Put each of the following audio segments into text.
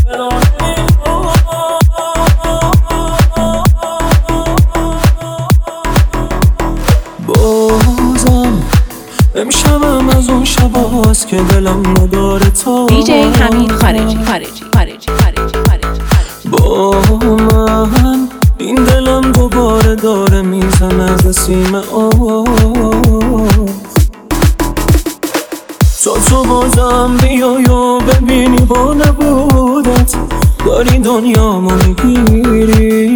بازم امشبم از اون شباست که دلم نداره تا DJ حمید خارجی. با من این دلم دوباره داره میزنه از سیم تو بازم بیای و ببینی با نبودت داری دنیامو میگیری.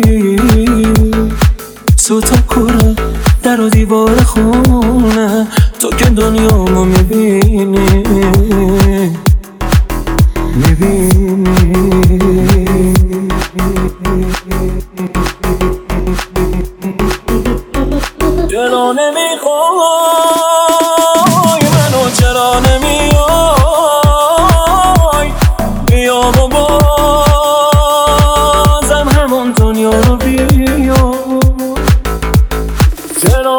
سوتا کوره در و دیوار خونه تو که دنیامو میبینی چرا نمیخوای منو، چرا نمیای بیا و بازم همون دنیا رو بیا. چرا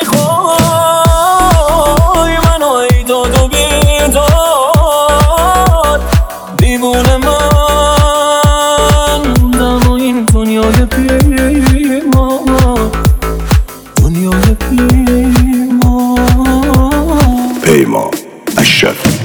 نمیخوای منو ای داد و بیداد دیوونه من موندم و این دنیای پیما، دنیای پیما اشرفی.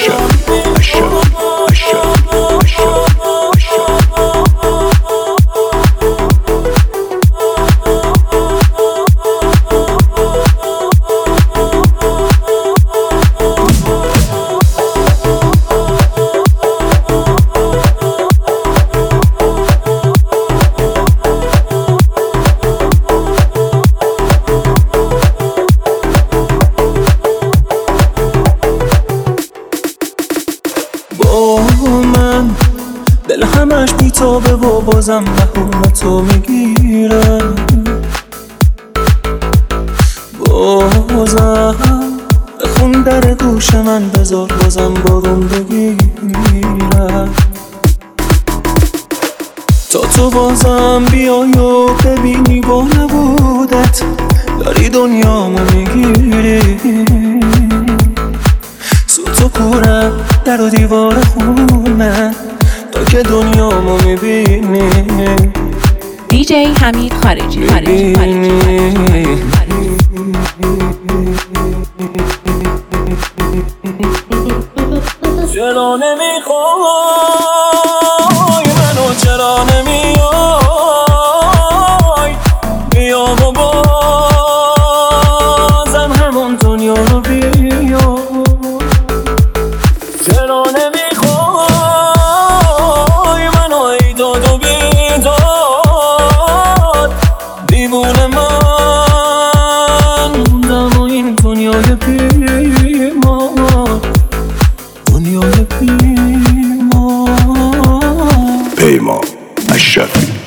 با من دل همش بیتابه و بازم بهونتو میگیرم. بازم بخون در گوش من بذار بازم بارون بگیرم تا تو بازم بیای و ببینی با نبودت داری دنیامو میگیری. سوت و کورم در و دیوار خونه تا که دنیامو میبینی. DJ حمید خارجی. چرا نمیخوای منو، چرا نمیای بیا و بازم همون دنیا رو بیا. چرا نمیخوای منو ای داد و بیداد دیوونه من موندم و این دنیای پیما، دنیای پیما پیما اشرفی.